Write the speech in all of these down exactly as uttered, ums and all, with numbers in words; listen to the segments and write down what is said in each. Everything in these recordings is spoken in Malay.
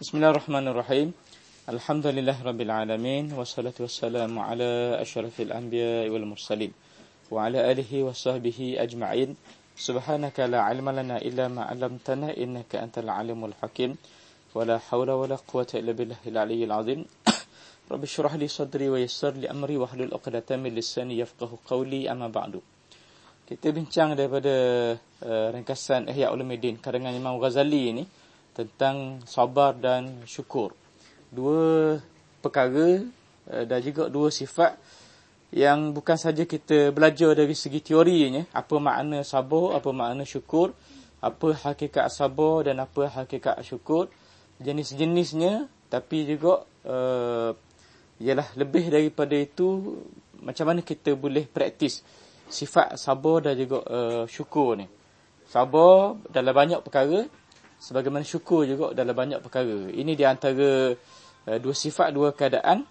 Bismillahirrahmanirrahim. Alhamdulillahirabbil alamin wassalatu wassalamu ala asyrafil anbiya'i wal mursalin wa ala alihi washabbihi ajma'in. Subhanaka la 'ilma lana illa ma 'allamtana innaka antal alimul hakim. Wala haula wala quwwata illa billahil aliyyil azim. Rabbi shrah li sadri wa yassir li amri wahlul 'uqdatam min lisani yafqahu qawli, amma ba'du. Kita bincang daripada uh, ringkasan Ihya Ulumuddin karangan Imam Ghazali ini tentang sabar dan syukur. Dua perkara uh, dan juga dua sifat yang bukan saja kita belajar dari segi teorinya, apa makna sabar, apa makna syukur, apa hakikat sabar dan apa hakikat syukur, jenis-jenisnya, tapi juga uh, ialah lebih daripada itu, macam mana kita boleh praktis sifat sabar dan juga uh, syukur ni. Sabar dalam banyak perkara, sebagaimana syukur juga dalam banyak perkara. Ini di antara uh, dua sifat, dua keadaan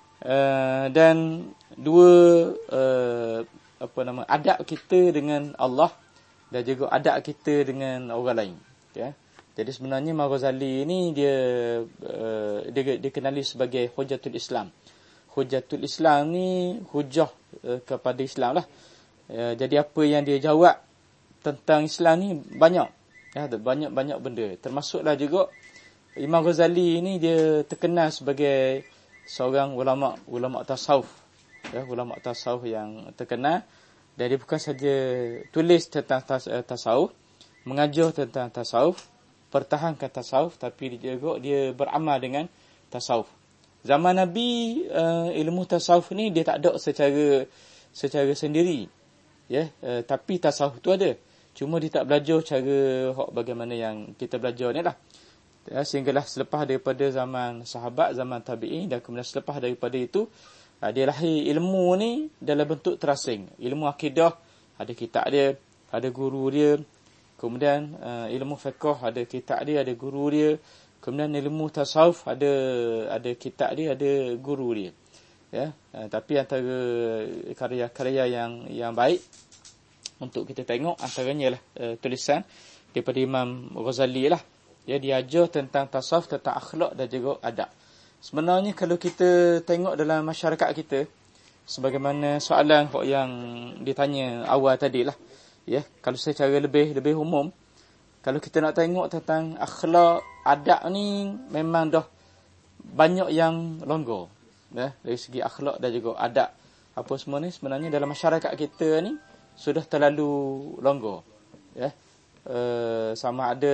uh, dan dua uh, apa nama adab kita dengan Allah dan juga adab kita dengan orang lain. Ya. Jadi sebenarnya Imam Ghazali ini dia uh, dia dikenali sebagai Hujjatul Islam. Hujjatul Islam ni hujah uh, kepada Islam lah. Uh, jadi apa yang dia jawab tentang Islam ni banyak. Ya, banyak-banyak benda. Termasuklah juga Imam Ghazali ini dia terkenal sebagai seorang ulama ulama tasawuf. Ya, ulama tasawuf yang terkenal. Dan dia bukan saja tulis tentang tas, tasawuf, mengajar tentang tasawuf, pertahankan tasawuf, tapi dia juga dia beramal dengan tasawuf. Zaman Nabi uh, ilmu tasawuf ni dia tak ada secara secara sendiri. Ya, uh, tapi tasawuf tu ada. Cuma dia tak belajar cara hak bagaimana yang kita belajar ni lah. Ya, sehinggalah selepas daripada zaman sahabat, zaman tabi'in, dan kemudian selepas daripada itu, dia lahir ilmu ni dalam bentuk terasing. Ilmu akidah, ada kitab dia, ada guru dia. Kemudian uh, ilmu fiqh, ada kitab dia, ada guru dia. Kemudian ilmu tasawuf, ada ada kitab dia, ada guru dia. Ya, uh, tapi antara karya-karya yang yang baik untuk kita tengok antaranya lah uh, tulisan daripada Imam Ghazali lah. Ya, dia ajar tentang tasawuf, tentang akhlak dan juga adab. Sebenarnya kalau kita tengok dalam masyarakat kita, sebagaimana soalan yang ditanya awal tadi lah, ya, kalau secara lebih lebih umum, kalau kita nak tengok tentang akhlak, adab ni memang dah banyak yang longgar. Ya, dari segi akhlak dan juga adab apa semua ni sebenarnya dalam masyarakat kita ni sudah terlalu longgar. Ya. Uh, sama ada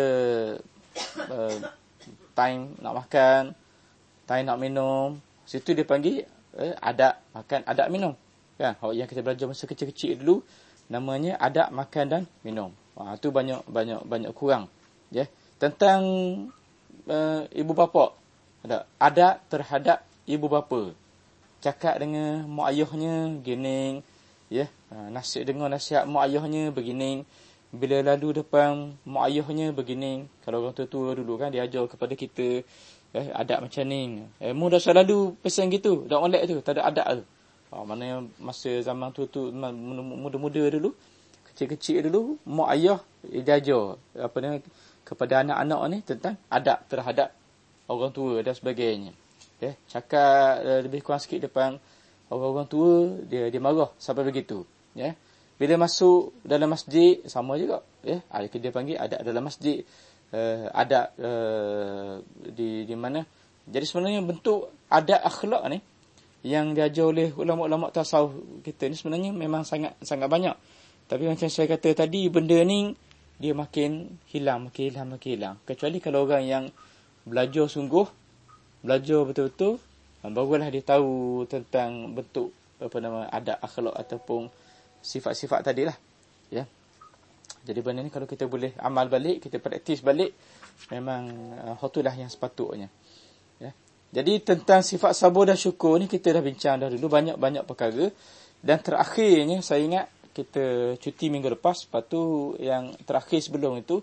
uh, time nak makan, time nak minum, situ dia panggil uh, adab makan, adab minum. Kan? Yang kita belajar masa kecil-kecil dulu namanya adab makan dan minum. Ha, tu banyak banyak banyak kurang. Ya. Tentang uh, ibu bapa, ada adab terhadap ibu bapa. Cakap dengan mak ayahnya gini. Ya, ha, nasihat dengar nasihat mak ayahnya begini, bila lalu depan mak ayahnya begini. Kalau orang tua-tua dulu kan dia ajar kepada kita, eh, adab macam ni. Eh, mu dah selalu pesan gitu, dak molek tu, tak ada adab tu. Ha, mana masa zaman tu tu muda-muda dulu, kecil-kecil dulu, mak ayah dia ajar apa ni kepada anak-anak ni tentang adab terhadap orang tua dan sebagainya. Ya, cakap uh, lebih kurang sikit depan orang-orang tua, dia dia marah sampai begitu. Ya. Bila masuk dalam masjid sama juga. Ya, ada dia panggil adab dalam masjid, uh, adab uh, di di mana. Jadi sebenarnya bentuk adab akhlak ni yang diajar oleh ulama-ulama tasawuf kita ni sebenarnya memang sangat sangat banyak. Tapi macam saya kata tadi, benda ni dia makin hilang, makin hilang, makin hilang. Kecuali kalau orang yang belajar sungguh, belajar betul-betul, barulah dia tahu tentang bentuk apa nama adab akhlak ataupun sifat-sifat tadilah. Ya. Jadi benda ni kalau kita boleh amal balik, kita praktis balik, memang uh, hotulah yang sepatutnya. Ya. Jadi tentang sifat sabar dan syukur ni kita dah bincang dah dulu banyak-banyak perkara, dan terakhirnya saya ingat kita cuti minggu lepas, lepas tu yang terakhir sebelum itu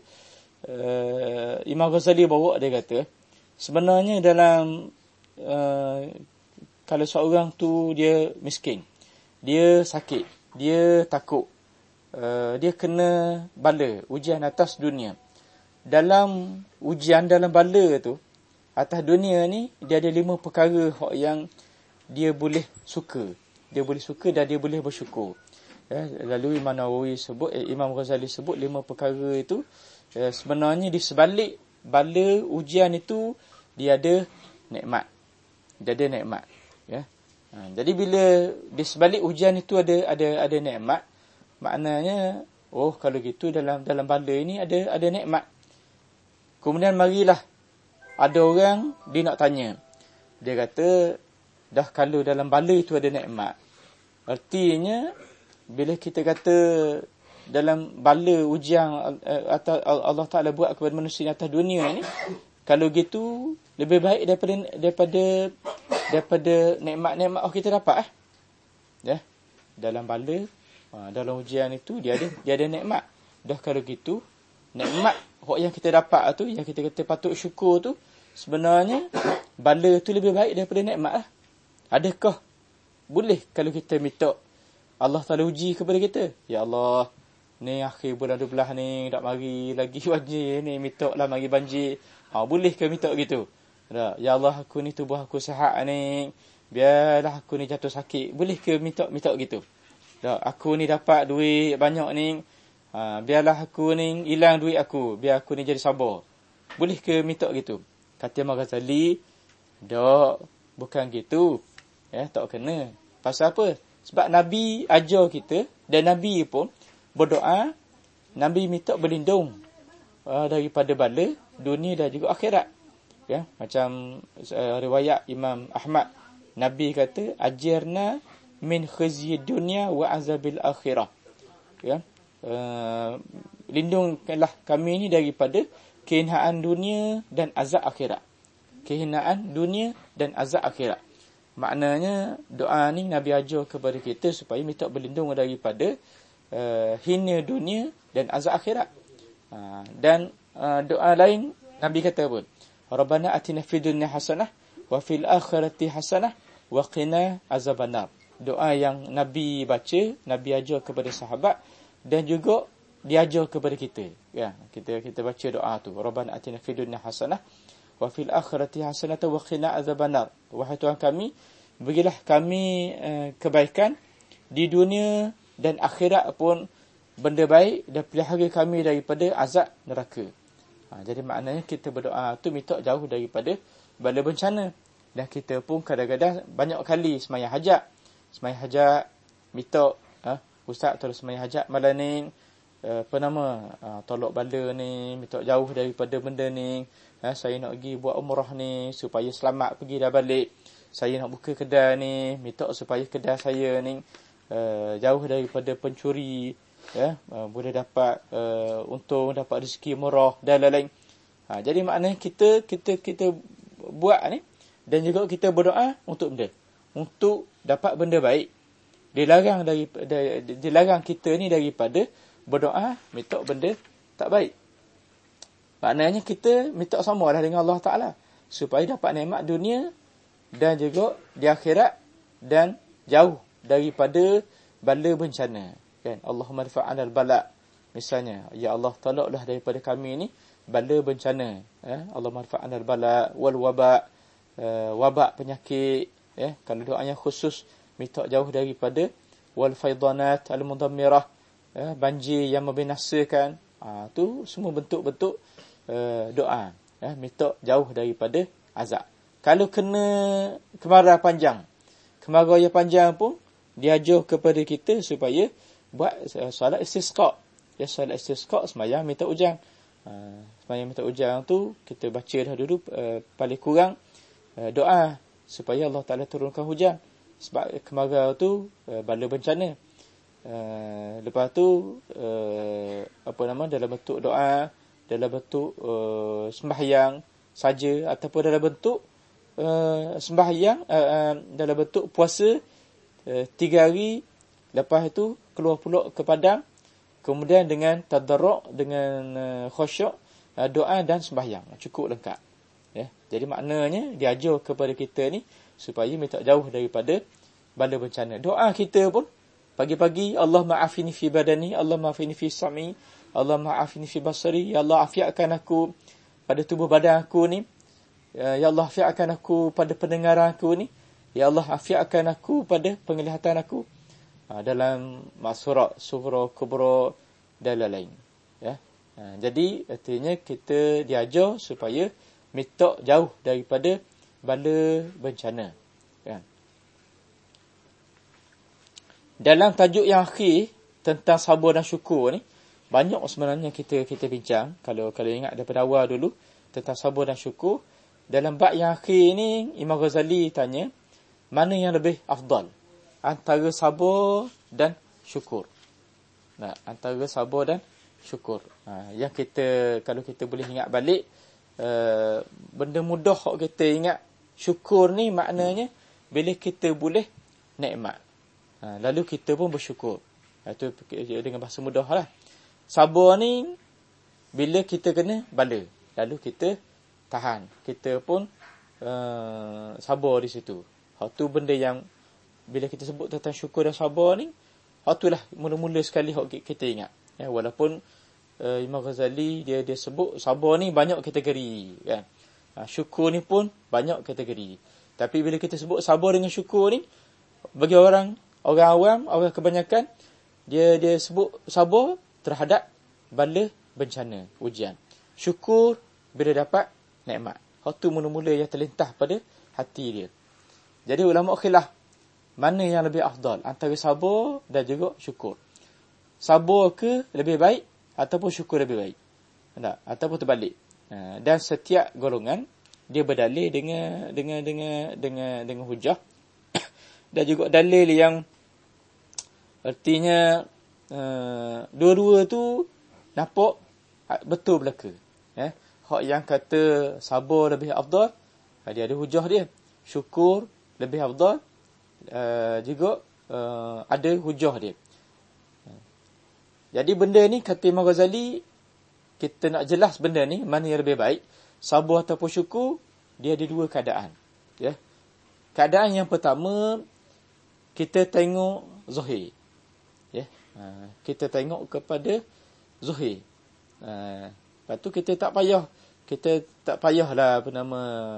uh, Imam Ghazali bawa, dia kata sebenarnya dalam uh, kalau seorang tu dia miskin, dia sakit, dia takut, uh, dia kena bala, ujian atas dunia. Dalam ujian, dalam bala tu, atas dunia ni dia ada lima perkara yang dia boleh suka. Dia boleh suka dan dia boleh bersyukur. Ya, lalu Imam Nawawi sebut, eh, Imam Ghazali sebut lima perkara itu eh, sebenarnya di sebalik bala ujian itu dia ada nikmat. Dia ada nikmat. Ya. Ha, jadi bila di sebalik ujian itu ada ada ada nikmat, maknanya oh kalau gitu dalam dalam bala ini ada ada nikmat. Kemudian marilah ada orang dia nak tanya. Dia kata dah kalau dalam bala itu ada nikmat. Artinya bila kita kata dalam bala ujian atau Allah Taala buat kepada manusia atas dunia ni, kalau gitu lebih baik daripada daripada daripada nikmat-nikmat oh kita dapat eh. Ya. Dalam bala, dalam ujian itu dia ada dia ada nikmat. Dah kalau gitu, nikmat hak yang kita dapat tu, yang kita kata patut syukur tu, sebenarnya bala tu lebih baik daripada nikmat lah. Adakah boleh kalau kita minta Allah Taala uji kepada kita? Ya Allah, ni akhir bulan dua belas ni tak mari lagi banjir ni, minta lah mari banjir. Ha, boleh ke minta gitu? Tak. Ya Allah, aku ni tubuh aku sihat ni, biarlah aku ni jatuh sakit. Boleh ke minta minta gitu? Tak. Aku ni dapat duit banyak ni, ha, biarlah aku ni hilang duit aku, biar aku ni jadi sabar. Boleh ke minta gitu? Kata Imam Ghazali, tak, bukan gitu. Ya, tak kena. Pasal apa? Sebab Nabi ajar kita, dan Nabi pun berdoa, Nabi minta berlindung uh, daripada bala dunia dan juga akhirat. Ya, macam uh, riwayat Imam Ahmad, Nabi kata, ajarna min khizyi dunya wa azabil akhirah. Ya, uh, lindungkanlah kami ni daripada kehinaan dunia dan azab akhirat. Kehinaan dunia dan azab akhirat. Maknanya doa ni Nabi ajar kepada kita supaya minta berlindung daripada uh, hina dunia dan azab akhirat. Uh, dan uh, doa lain Nabi kata apa? Rabbana atina fid dunya hasanah wa fil akhirati hasanah wa qina azabannar. Doa yang Nabi baca, Nabi ajar kepada sahabat dan juga diajar kepada kita. Ya, kita kita baca doa tu. Rabbana atina fid dunya hasanah wa fil akhirati hasanatan wa qina azabannar. Wahai Tuhan kami, berilah kami uh, kebaikan di dunia dan akhirat pun benda baik, dan pelihara kami daripada azab neraka. Ha, jadi maknanya kita berdoa tu minta jauh daripada bala bencana. Dan kita pun kadang-kadang banyak kali sembahyang hajat. Sembahyang hajat minta, ha, ustaz tolong sembahyang hajat malam ni, uh, apa nama, uh, tolak bala ni, minta jauh daripada benda ni. Ha, saya nak pergi buat umrah ni supaya selamat pergi dah balik. Saya nak buka kedai ni, minta supaya kedai saya ni uh, jauh daripada pencuri, ya, uh, boleh dapat uh, untung, dapat rezeki murah dan lain-lain. Ha, jadi maknanya kita kita kita buat ni, dan juga kita berdoa untuk benda, untuk dapat benda baik. Dilarang dari dilarang kita ni daripada berdoa minta benda tak baik. Maknanya kita minta samalah dengan Allah Taala supaya dapat nikmat dunia dan juga di akhirat, dan jauh daripada bala bencana. Kan? Allahumma rfa'anal bala. Misalnya, ya Allah, tolaklah daripada kami ni bala bencana. Ya? Allahumma rfa'anal bala wal waba, uh, wabak penyakit. Ya? Kalau doanya khusus, minta jauh daripada wal faidanat al mudammirah, ya? Banjir yang membinasakan. Ah, tu semua bentuk-bentuk uh, doa. Ya? Minta jauh daripada azab. Kalau kena kemarau panjang, kemarau yang panjang pun diajar kepada kita supaya buat solat istisqa. Ya, solat istisqa sembahyang minta hujan. Uh, sembahyang minta hujan tu kita baca dah dulu uh, paling kurang uh, doa supaya Allah Taala turunkan hujan. Sebab kemarau tu uh, bala bencana. Uh, lepas tu uh, apa nama, dalam bentuk doa, dalam bentuk uh, sembahyang saja, ataupun dalam bentuk Uh, sembahyang uh, uh, dalam bentuk puasa uh, tiga hari, lepas itu keluar pula ke padang, kemudian dengan tadarruk, dengan uh, khusyuk, uh, doa dan sembahyang, cukup lengkap. Ya, jadi maknanya diajar kepada kita ni supaya minta jauh daripada bala bencana. Doa kita pun pagi-pagi, Allah ma'afini fi badani, Allah ma'afini fi sam'i, Allah ma'afini fi basari. Ya Allah, afiatkan aku pada tubuh badan aku ni, Ya Allah, afiatkan aku pada pendengaran aku ni. Ya Allah, afiatkan aku pada penglihatan aku. Ha, dalam Surat Sughra, Kubra dan lain-lain. Ya. Ha, jadi artinya kita diajar supaya minta jauh daripada bala bencana. Kan? Dalam tajuk yang akhir tentang sabar dan syukur ni, banyak sebenarnya kita kita bincang. Kalau kalau ingat daripada awal dulu tentang sabar dan syukur. Dalam bab yang akhir ni, Imam Ghazali tanya, mana yang lebih afdal antara sabar dan syukur? Nah, antara sabar dan syukur. Ha, yang kita, kalau kita boleh ingat balik, uh, benda mudah kita ingat syukur ni maknanya bila kita boleh nikmat. Ha, lalu kita pun bersyukur. Itu dengan bahasa mudah lah. Sabar ni bila kita kena bala, lalu kita tahan. Kita pun uh, sabar di situ. Hak tu benda yang bila kita sebut tentang syukur dan sabar ni, hak tu lah mula-mula sekali hak kita ingat. Ya, walaupun uh, Imam Ghazali dia dia sebut sabar ni banyak kategori, kan. Ha, syukur ni pun banyak kategori. Tapi bila kita sebut sabar dengan syukur ni, bagi orang orang awam, orang kebanyakan, dia dia sebut sabar terhadap bala bencana, ujian. Syukur bila dapat nikmat. Hak tu mula-mula yang terlintas pada hati dia. Jadi ulama khilaf mana yang lebih afdal antara sabar dan juga syukur. Sabar ke lebih baik ataupun syukur lebih baik? Tak, ataupun terbalik. Ha, dan setiap golongan dia berdalil dengan dengan dengan dengan dengan hujah dan juga dalil yang artinya uh, dua-dua tu nampak betul belaka. Ya. Hak yang kata sabar lebih afdal, dia ada hujah dia. Syukur lebih afdal, uh, juga uh, ada hujah dia. Jadi benda ni kata Imam Ghazali, kita nak jelas benda ni mana yang lebih baik, sabar ataupun syukur, dia ada dua keadaan. Ya. Keadaan yang pertama, kita tengok zahir. Ya. Ha, kita tengok kepada zahir. Ha, lepas tu kita tak payah, kita tak payahlah apa nama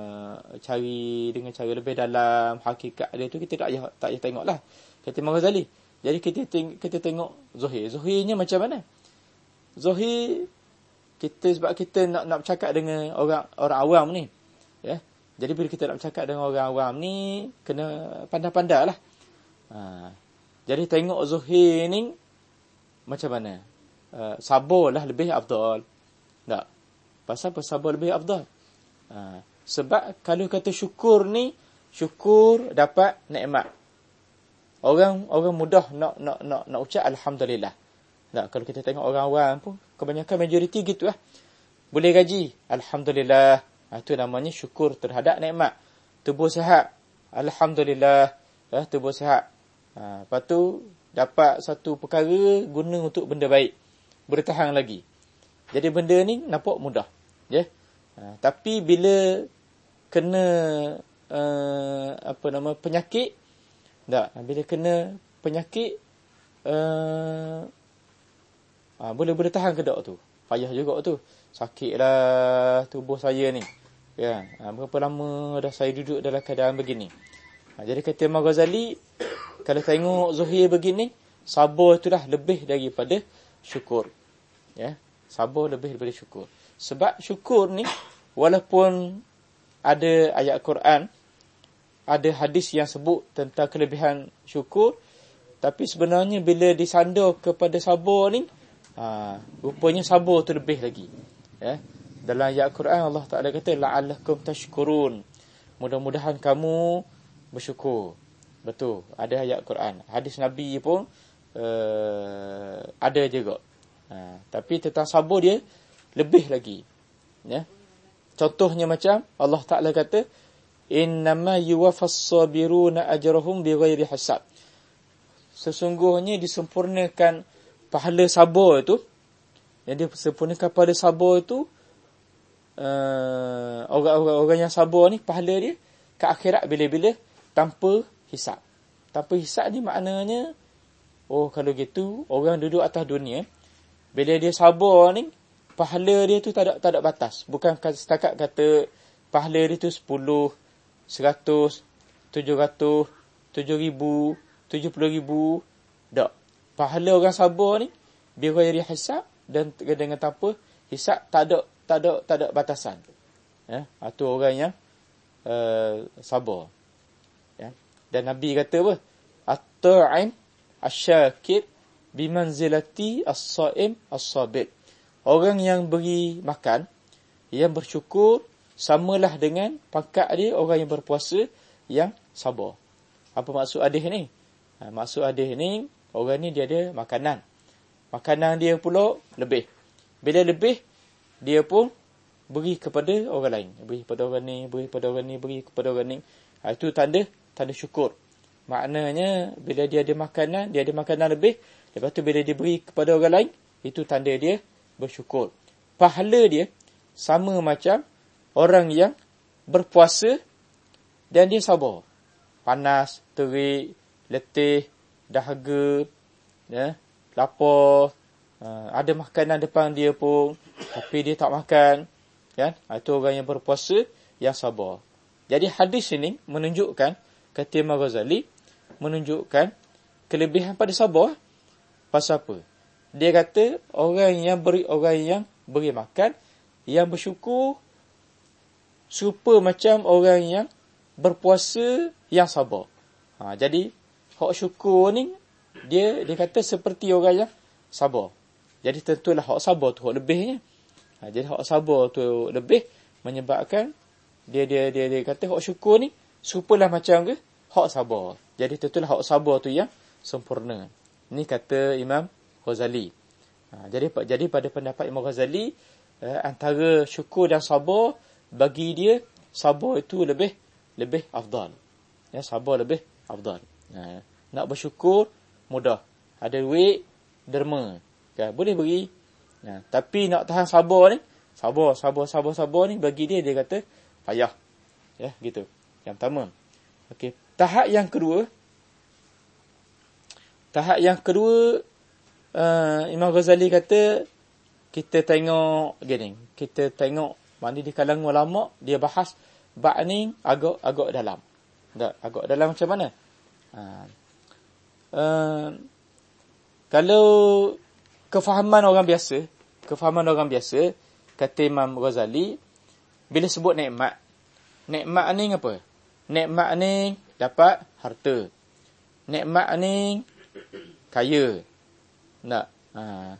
cari dengan cara lebih dalam hakikat dia tu, kita tak payah tak payah tengoklah. Kata Imam Ghazali. Jadi kita teng- kita tengok zahir. Zahirnya macam mana? Zahir kita sebab kita nak nak bercakap dengan orang orang awam ni. Ya. Jadi bila kita nak bercakap dengan orang awam ni, kena pandai-pandailah. Ha. Jadi tengok zahir ni macam mana? Uh, sabarlah lebih afdal. Tak. Pasal apa sabar lebih afdal? Ha. Sebab kalau kata syukur ni, syukur dapat nikmat. Orang orang mudah nak nak nak nak ucap alhamdulillah. Tak, kalau kita tengok orang awam pun kebanyakan majoriti gitu lah. Boleh gaji, alhamdulillah. Ha, itu namanya syukur terhadap nikmat. Tubuh sihat, alhamdulillah. Ya, tubuh sihat. Ha, lepas tu dapat satu perkara guna untuk benda baik, bertahan lagi. Jadi benda ni nampak mudah. Ya. Ha, tapi bila kena uh, apa nama penyakit, tak, bila kena penyakit uh, ha, boleh boleh tahan ke tak tu? Payah juga tu. Sakitlah tubuh saya ni. Ya, ha, berapa lama dah saya duduk dalam keadaan begini. Ha, jadi kata Imam Ghazali, kalau tengok zahir begini, sabar itulah lebih daripada syukur. Ya, sabar lebih daripada syukur. Sebab syukur ni, walaupun ada ayat Quran, ada hadis yang sebut tentang kelebihan syukur, tapi sebenarnya bila disandar kepada sabar ni, ha, rupanya sabar tu lebih lagi. Ya. Dalam ayat Quran Allah Ta'ala kata, la'allakum tashkurun. Mudah-mudahan kamu bersyukur. Betul, ada ayat Quran. Hadis Nabi pun uh, ada juga. Ha, tapi tentang sabar dia lebih lagi. Ya. Contohnya macam Allah Ta'ala kata, innama yuwaffas sabiruna ajrahum bighairi hisab. Sesungguhnya disempurnakan pahala sabar itu, yang disempurnakan pahala sabar itu, uh, orang-orang yang sabar ni pahala dia ke akhirat bila-bila tanpa hisab. Tanpa hisab ni maknanya, oh kalau gitu orang duduk atas dunia, bila dia sabar ni, pahala dia tu tak ada tak ada batas. Bukan setakat kata pahala dia tu sepuluh, seratus, tujuh ratus, tujuh ribu, tujuh puluh ribu. Tak. Pahala orang sabar ni, bighairi hisab dan dengan tanpa hisab, tak ada, tak ada, tak ada batasan. Ya, itu orang yang uh, sabar. Ya. Dan Nabi kata apa? At-ta'im asyakir bimanzilati as-sa'im as-sabir. Orang yang beri makan, yang bersyukur, samalah dengan pangkat dia orang yang berpuasa, yang sabar. Apa maksud hadis ni? Ha, maksud hadis ni, orang ni dia ada makanan. Makanan dia pula lebih. Bila lebih, dia pun beri kepada orang lain. Beri kepada orang ni, beri kepada orang ni, beri kepada orang ni. Ha, itu tanda, tanda syukur. Maknanya, bila dia ada makanan, dia ada makanan lebih. Lepas tu bila dia beri kepada orang lain, itu tanda dia bersyukur. Pahala dia sama macam orang yang berpuasa dan dia sabar. Panas, terik, letih, dahaga, ya, lapar, uh, ada makanan depan dia pun, tapi dia tak makan. Kan? Itu orang yang berpuasa, yang sabar. Jadi hadis ini menunjukkan, kata Imam Ghazali, menunjukkan kelebihan pada sabar. Pasal apa? Dia kata orang yang beri orang yang beri makan, yang bersyukur, serupa macam orang yang berpuasa, yang sabar. Ha, jadi hak syukur ni, dia dia kata seperti orang yang sabar. Jadi tentulah hak sabar tu hak lebihnya. Ha, jadi hak sabar tu lebih menyebabkan dia dia dia dia kata hak syukur ni serupalah macam ke hak sabar. Jadi tentulah hak sabar tu yang sempurna. Ini kata Imam Ghazali. Ha, jadi jadi pada pendapat Imam Ghazali, eh, antara syukur dan sabar, bagi dia sabar itu lebih lebih afdal. Ya, sabar lebih afdal. Ha, nak bersyukur mudah. Ada duit, derma. Ya, boleh beri. Ha, tapi nak tahan sabar ni, sabar, sabar, sabar, sabar ni bagi dia, dia kata payah. Ya, gitu. Yang pertama. Okey, tahap yang kedua, tahap yang kedua, uh, Imam Ghazali kata, kita tengok gini, kita tengok mana di kalangan ulama, dia bahas bab ni agak agak dalam. Tak, agak dalam macam mana? Ha. Uh, kalau kefahaman orang biasa, kefahaman orang biasa, kata Imam Ghazali, bila sebut nikmat, nikmat ni apa? Nikmat ni dapat harta. Nikmat ni kaya. Tak? Ha.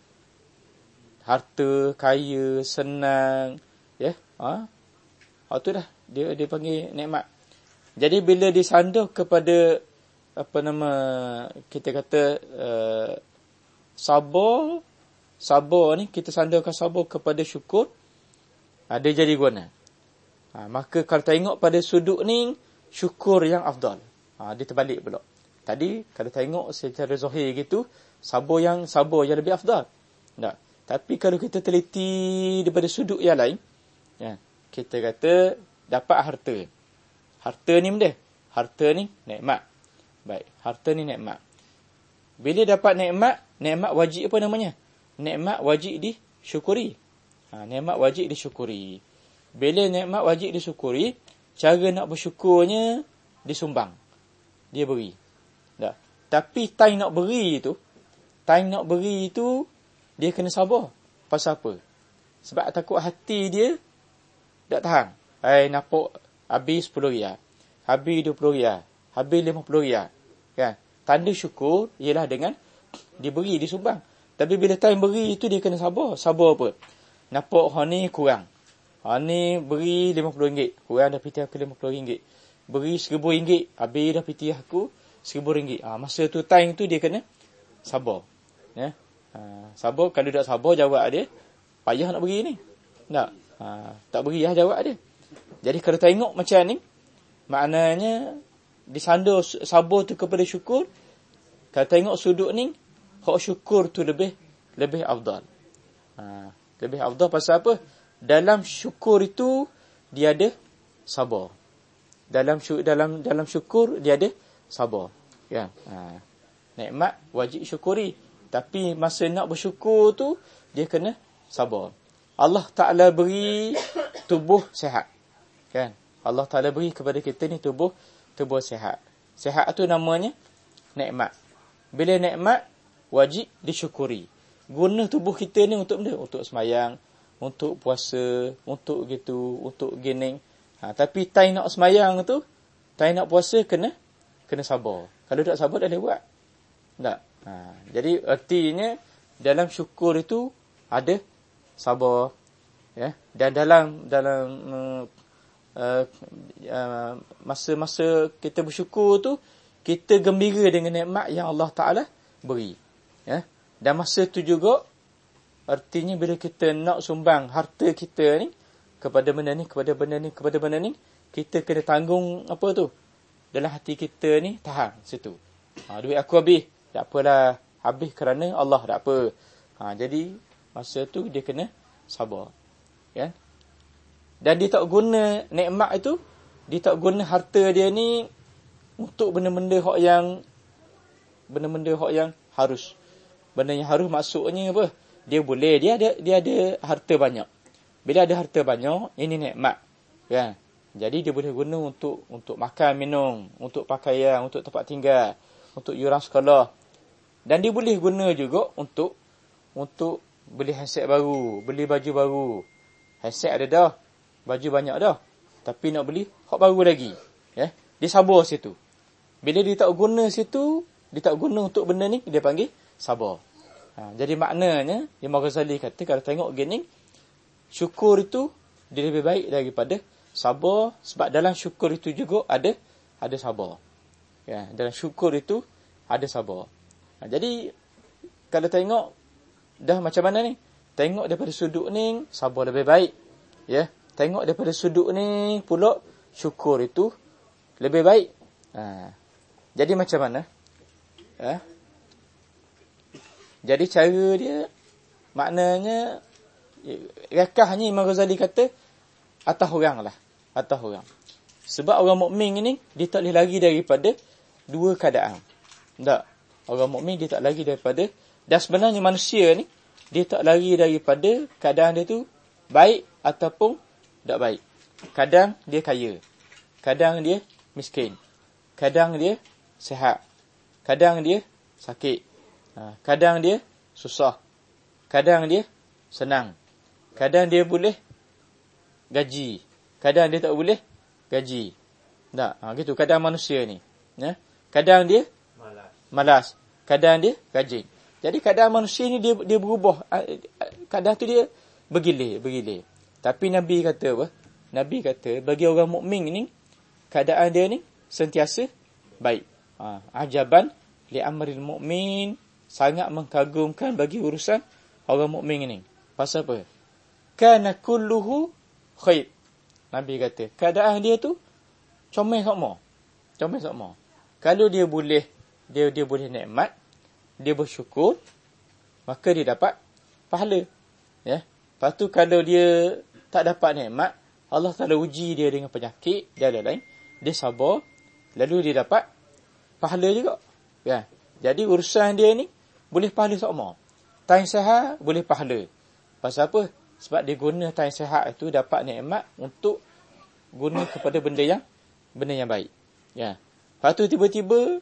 Harta, kaya, senang. Ya? Ha? Itu dah. Dia, dia panggil nikmat. Jadi bila disandung kepada, apa nama, kita kata, uh, sabar, sabar ni, kita sandungkan sabar kepada syukur, ha, dia jadi guna. Ha, maka kalau tengok pada sudut ni, syukur yang afdal. Ha, dia terbalik pula. Tadi, kalau tengok secara zahir gitu, sabar yang sabar yang lebih afdal. Tak? Tapi kalau kita teliti daripada sudut yang lain, ya, kita kata dapat harta. Harta ni benda. Harta ni nikmat. Baik, harta ni nikmat. Bila dapat nikmat, nikmat wajib apa namanya? Nikmat wajib disyukuri. Ha, nikmat wajib disyukuri. Bila nikmat wajib disyukuri, cara nak bersyukurnya disumbang. Dia beri. Tak? Tapi time nak beri itu, time nak beri itu, dia kena sabar. Pasal apa? Sebab takut hati dia tak tahan. Hai, nampak habis sepuluh riyal. Habis dua puluh riyal. Habis lima puluh riyal. Kan? Tanda syukur ialah dengan diberi, disumbang. Tapi bila time beri itu dia kena sabar. Sabar apa? Nampak hal ni kurang. Hal ni beri lima puluh ringgit. Kurang dah pitih aku lima puluh ringgit. Beri seribu ringgit. Habis dah pitih aku seribu ringgit. Ha, masa tu time tu dia kena sabar. Ya? Ha, sabar. Kalau tak sabar jawab dia, payah nak beri ni. Tak? Ha, tak beri lah jawab dia. Jadi kalau tengok macam ni, maknanya disandur sabar tu kepada syukur. Kalau tengok sudut ni, hak syukur tu lebih lebih afdal. Ha, lebih afdal pasal apa? Dalam syukur itu dia ada sabar. Dalam dalam dalam syukur dia ada sabar. Ya. Ha, nikmat wajib syukuri. Tapi masa nak bersyukur tu dia kena sabar. Allah Ta'ala beri tubuh sihat. Kan? Allah Ta'ala beri kepada kita ni tubuh, tubuh sihat. Sihat tu namanya nikmat. Bila nikmat, wajib disyukuri. Guna tubuh kita ni untuk benda, untuk semayang, untuk puasa, untuk gitu, untuk gini. Ha, tapi time nak semayang tu, time nak puasa kena kena sabar. Kalau tak sabar dah boleh buat. Tak. Ha, jadi artinya dalam syukur itu ada sabar, ya. Dan dalam dalam uh, uh, uh, masa-masa kita bersyukur tu, kita gembira dengan nikmat yang Allah Ta'ala beri. Ya. Dan masa tu juga, artinya bila kita nak sumbang harta kita ni, kepada benda ni, kepada benda ni, kepada benda ni, kita kena tanggung apa tu? Dalam hati kita ni, tahan situ. Ha, duit aku habis, tak apalah, habis kerana Allah, tak apa. Ha, jadi, masa tu dia kena sabar. Ya? Dan dia tak guna nikmat itu, dia tak guna harta dia ni untuk benda-benda hak yang benda-benda hak yang harus. Benda yang harus maksudnya apa? Dia boleh, dia ada dia ada harta banyak. Bila ada harta banyak, ini nikmat. Kan? Jadi dia boleh guna untuk untuk makan, minum, untuk pakaian, untuk tempat tinggal, untuk yuran sekolah. Dan dia boleh guna juga untuk untuk beli handset baru, beli baju baru. Handset ada dah, baju banyak dah. Tapi nak beli hak baru lagi. Ya? Dia sabar situ. Bila dia tak guna situ, dia tak guna untuk benda ni, dia panggil sabar. Ha, jadi maknanya, Imam Ghazali kata, kalau tengok gini, syukur itu dia lebih baik daripada sabar, sebab dalam syukur itu juga ada ada sabar. Ya, dalam syukur itu ada sabar. Ha, jadi kalau tengok dah macam mana ni? Tengok daripada sudut ni sabar lebih baik. Ya, tengok daripada sudut ni pula syukur itu lebih baik. Ha, jadi macam mana? Ha? Jadi cara dia maknanya rakahnya Imam Ghazali kata atas orang lah, atas orang. Sebab orang mukmin ini dia tak boleh lari daripada dua keadaan. Tak. Orang mukmin dia tak lari daripada, dan sebenarnya manusia ni dia tak lari daripada keadaan dia tu baik ataupun tak baik. Kadang dia kaya, kadang dia miskin, kadang dia sihat, kadang dia sakit, ha, kadang dia susah, kadang dia senang, kadang dia boleh gaji, kadang dia tak boleh gaji. Tak, ha, gitu kadang manusia ni. Ya? Kadang dia malas, malas, kadang dia rajin. Jadi kadang manusia ni dia dia berubah. Kadang tu dia bergilir, bergilir. Tapi Nabi kata apa? Nabi kata bagi orang mukmin ni keadaan dia ni sentiasa baik. Ha, ajaban li amril mukmin, sangat mengagumkan bagi urusan orang mukmin ni. Pasal apa? Kana kulluhu khair. Nabi kata keadaan dia tu comel sama. Comel sama. Kalau dia boleh dia dia boleh nikmat, dia bersyukur, maka dia dapat pahala. Ya. Lepas tu kalau dia tak dapat nikmat, Allah Ta'ala uji dia dengan penyakit dan lain-lain, dia sabar, lalu dia dapat pahala juga. Ya. Jadi urusan dia ni boleh pahala sama. Time sihat boleh pahala. Pasal apa? Sebab dia guna time sihat itu dapat nikmat untuk guna kepada benda yang benda yang baik. Ya. Lepas tu tiba-tiba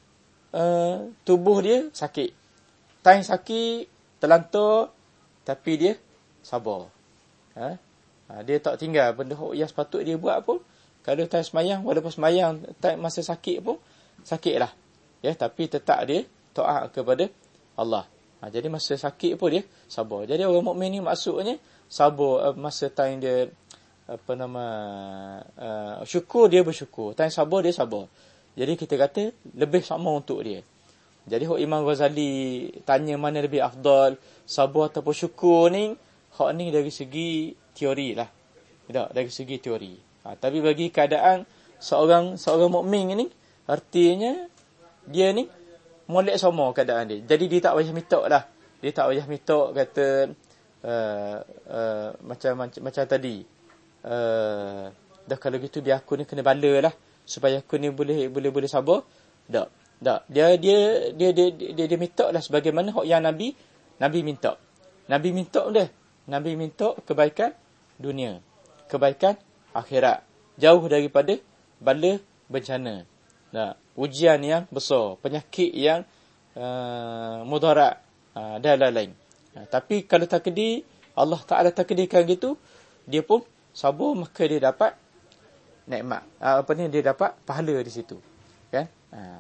Uh, tubuh dia sakit. Time sakit, terlantar, tapi dia sabar. Ha? Ha, dia tak tinggal benda yang sepatut dia buat pun. Kalau time semayang, walaupun semayang time masa sakit pun, sakitlah. Ya, tapi tetap dia taat kepada Allah. Ha, jadi masa sakit pun dia sabar. Jadi orang mukmin ni maksudnya sabar uh, masa time dia apa nama uh, syukur, dia bersyukur. Time sabar, dia sabar. Jadi kita kata lebih sama untuk dia. Jadi hak Imam Ghazali tanya mana lebih afdal, sabar ataupun syukur ni, hak ni dari segi teori lah. Tak, dari segi teori. Ha, tapi bagi keadaan seorang seorang mukmin ni, artinya dia ni molek sama keadaan dia. Jadi dia tak payah minta lah. Dia tak payah minta kata uh, uh, macam, macam macam tadi. Uh, dah kalau gitu biar aku ni kena bala lah, supaya aku ni boleh boleh boleh sabar. Tak. Tak. Dia dia dia dia dia, dia minta lah sebagaimana hak yang Nabi Nabi minta. Nabi minta dah. Nabi minta kebaikan dunia, kebaikan akhirat. jauh daripada bala bencana. Nah, ujian yang besar, penyakit yang uh, mudarat uh, dan lain-lain. Uh, tapi kalau takdir Allah Taala takdirkan gitu, dia pun sabar, maka dia dapat nikmat. Uh, apa ni, dia dapat pahala di situ. Kan? Uh.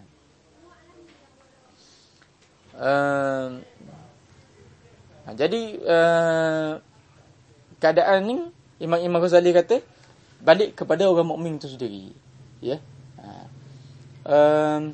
Uh, jadi uh, keadaan ni Imam Imam Ghazali kata balik kepada orang mukmin itu sendiri, ya. Ha. Um,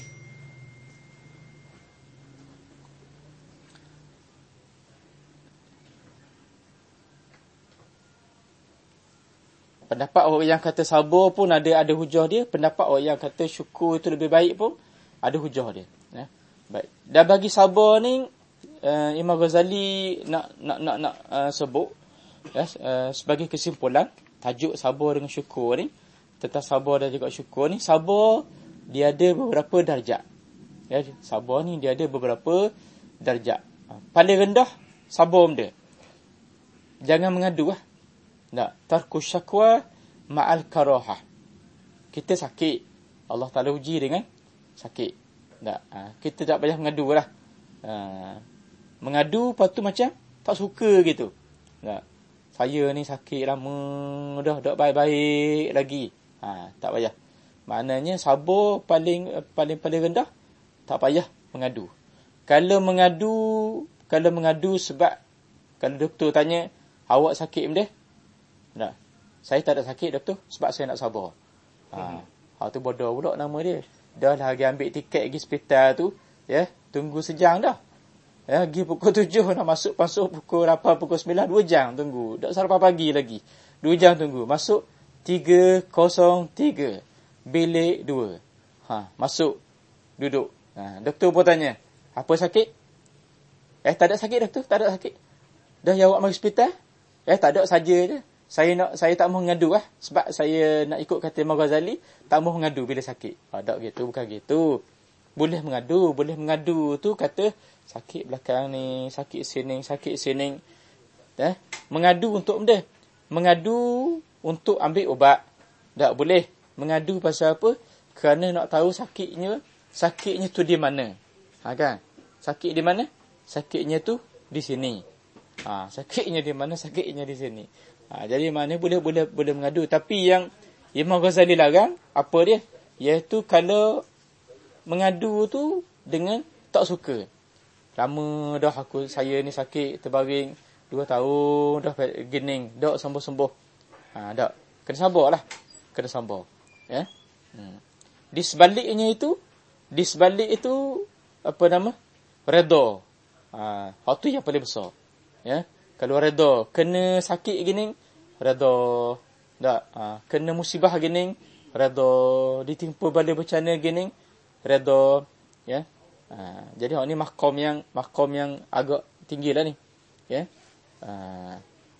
pendapat orang yang kata sabar pun ada ada hujah dia, pendapat orang yang kata syukur itu lebih baik pun ada hujah dia, ya. Baik. Dan bagi sabar ni uh, Imam Ghazali nak nak nak nak uh, sebut, ya, uh, sebagai kesimpulan tajuk sabar dengan syukur ni, tentang sabar dan juga syukur ni, sabar dia ada beberapa darjat. Ya, sabar ni dia ada beberapa darjat. Paling rendah sabar benda. Jangan mengadu lah. Tak, tarku syakwa ma'al karahah. Kita sakit, Allah Taala uji dengan sakit. Tak, ha, kita tak payah mengadu lah. Ha, mengadu lepas tu macam tak suka gitu. Tak. Saya ni sakit lama dah, tak baik-baik lagi. Ha, tak payah. Maknanya sabar paling paling paling rendah, tak payah mengadu. Kalau mengadu, kalau mengadu sebab kalau doktor tanya, awak sakit benda? Tak. Saya tak ada sakit doktor, sebab saya nak sabar. Ha, ha tu bodoh pula nama dia. Dah lah pergi ambil tiket pergi hospital tu, ya, tunggu sejam dah. Ya, pergi pukul tujuh nak masuk, masuk pukul lapan, pukul sembilan, dua jam tunggu. Tak sarapan pagi lagi. dua jam tunggu. Masuk tiga kosong tiga. Bilik dua. Ha, masuk. Duduk. Ha, doktor pun tanya, apa sakit? Eh, tak ada sakit doktor, tak ada sakit. Dah ya awak pergi hospital? Eh, tak ada, saja je. Saya nak saya tak mau mengadu lah. Sebab saya nak ikut kata Imam Ghazali, tak mau mengadu bila sakit. Ha, tak gitu, bukan gitu. Boleh mengadu, boleh mengadu tu kata sakit belakang ni, sakit sini, sakit sini. Eh? Mengadu untuk benda. Mengadu untuk ambil ubat. Tak boleh. Mengadu pasal apa? Kerana nak tahu sakitnya, sakitnya tu di mana. Ha, kan? Sakit di mana? Sakitnya tu di sini. Ha, sakitnya di mana? Sakitnya di sini. Ha, jadi mana boleh boleh boleh mengadu. Tapi yang Imam Ghazali larang, apa dia? Iaitu kalau mengadu tu dengan tak suka. Lama dah aku, saya ni sakit terbaring dua tahun dah gening, dak sembuh-sembuh. Ha, dak. Kena sabarlah. Kena sabar. Ya. Hmm. Di sebaliknya itu, di sebalik itu apa nama? Redha. Ha, hak tu yang paling besar. Ya. Kalau redha, kena sakit gini, redha. Tak. Ha, kena musibah gini, redha. Ditimpa bala bencana gini, redha. Ya. Ha, jadi hak ni maqam yang maqam yang agak tinggi lah ni. Ya. Ha.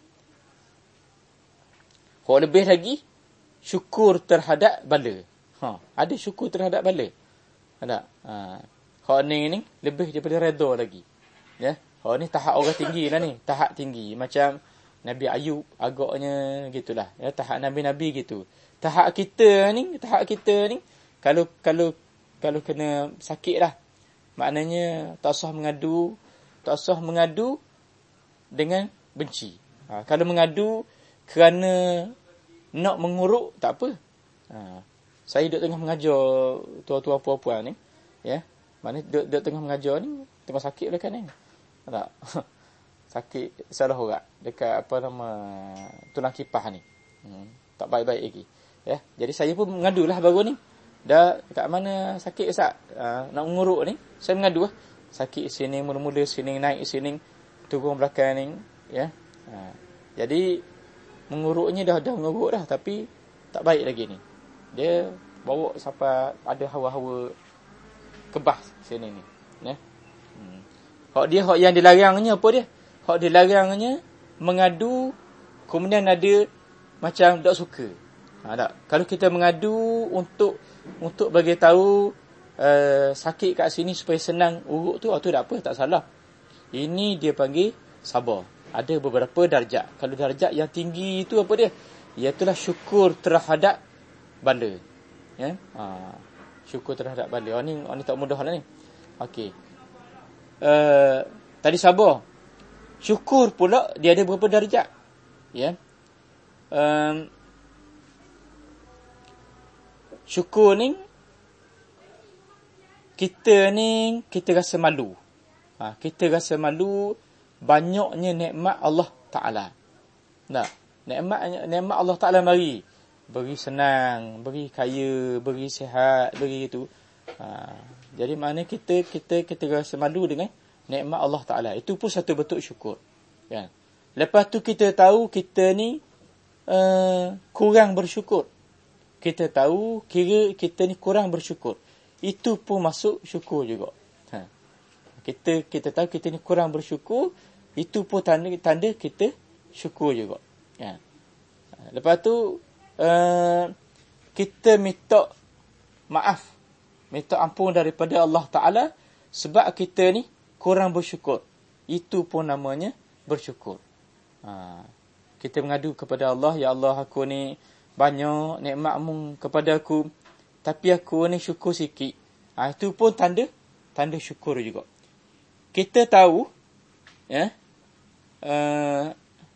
Hak lebih lagi syukur terhadap bala. Ha, ada syukur terhadap bala. Ada. Ha. Hak ni ni lebih daripada redha lagi. Ya. Hak ni tahap orang tinggi lah ni, tahap tinggi. Macam Nabi Ayub agaknya gitulah. Ya, tahap nabi-nabi gitu. Tahap kita ni, tahap kita ni kalau kalau kalau kena sakit lah. Maknanya tak usah mengadu, tak usah mengadu dengan benci. Ha, kalau mengadu kerana nak menguruk, tak apa. Ha, saya duduk tengah mengajar tua-tua puan-puan ni, ya. Maknanya duduk, duduk tengah mengajar ni, tengah sakit lah kan ni. Tak. Sakit salah orang dekat apa nama tulang kipah ni. Hmm, tak baik-baik lagi. Ya, jadi saya pun mengadulah baru ni. Dah kat mana sakit Ustaz? Uh, nak menguruk ni, saya mengadu lah. Sakit sini, mula-mula sini, naik sini, turun belakang ni, ya. Uh, jadi menguruknya dah dah menguruk dah, tapi tak baik lagi ni. Dia bawa sampai ada hawa-hawa kebas sini ni, ya. Hmm. Hak dia hak yang dilarangnya apa dia? Hak dilarangnya mengadu kemudian ada macam tak suka. Ha, tak. Kalau kita mengadu untuk untuk bagi tahu uh, sakit kat sini supaya senang urut tu, tu tak apa, tak salah. Ini dia panggil sabar. Ada beberapa darjat. Kalau darjat yang tinggi itu apa dia? Iaitulah syukur terhadap bala. Ya. Ha, syukur terhadap bala. Oh ni, oh ni tak mudah lah ni. Okey. Uh, tadi sabar. Syukur pula dia ada berapa darjat? Ya. Um, syukur ni kita ni kita rasa malu. Ha, kita rasa malu banyaknya nikmat Allah Taala. Nah, nikmat nikmat Allah Taala mari. Beri senang, beri kaya, beri sihat, beri itu. Ha, jadi mana kita kita kita rasa malu dengan nikmat Allah Taala. Itu pun satu bentuk syukur. Kan? Lepas tu kita tahu kita ni uh, kurang bersyukur. Kita tahu kira kita ni kurang bersyukur. Itu pun masuk syukur juga. Ha. Kita kita tahu kita ni kurang bersyukur, itu pun tanda tanda kita syukur juga. Ha. Lepas tu Uh, kita minta maaf, minta ampun daripada Allah Ta'ala sebab kita ni kurang bersyukur. Itu pun namanya bersyukur. Ha. Kita mengadu kepada Allah, ya Allah, aku ni banyak nikmat-Mu kepada aku, tapi aku ni syukur sikit. Ha, itu pun tanda tanda syukur juga. Kita tahu, ya, uh,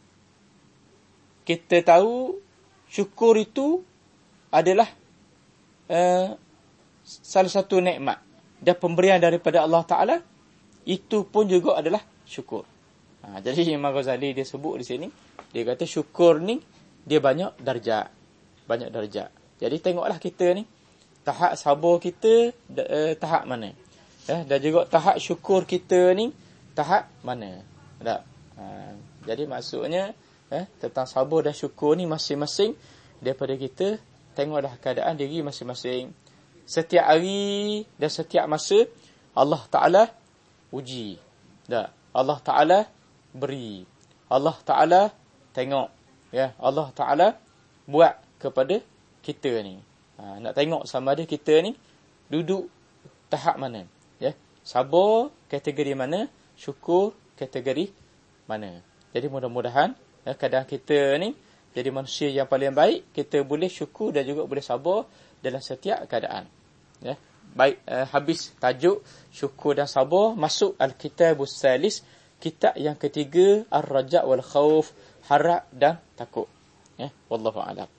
kita tahu syukur itu adalah uh, salah satu nikmat dan pemberian daripada Allah Ta'ala. Itu pun juga adalah syukur. Ha, jadi Imam Ghazali dia sebut di sini, dia kata syukur ni dia banyak darjat. Banyak darjat. Jadi tengoklah kita ni, tahap sabar kita uh, tahap mana. Eh, dan juga tahap syukur kita ni tahap mana. Tak? Ha, jadi maksudnya, Eh, tentang sabar dan syukur ni masing-masing daripada kita tengoklah keadaan diri masing-masing. Setiap hari dan setiap masa Allah Ta'ala uji. Tak? Allah Ta'ala beri. Allah Ta'ala tengok. Ya, Allah Ta'ala buat kepada kita ni. Ha, nak tengok sama ada kita ni duduk tahap mana. Ya, sabar kategori mana, syukur kategori mana. Jadi mudah-mudahan kadang kita ni jadi manusia yang paling baik, kita boleh syukur dan juga boleh sabar dalam setiap keadaan. Ya. Baik, uh, habis tajuk syukur dan sabar, masuk Al-Kitabus Salis, kitab yang ketiga, Ar-Raja' wal Khauf, harap dan takut. Ya, wallahu a'lam.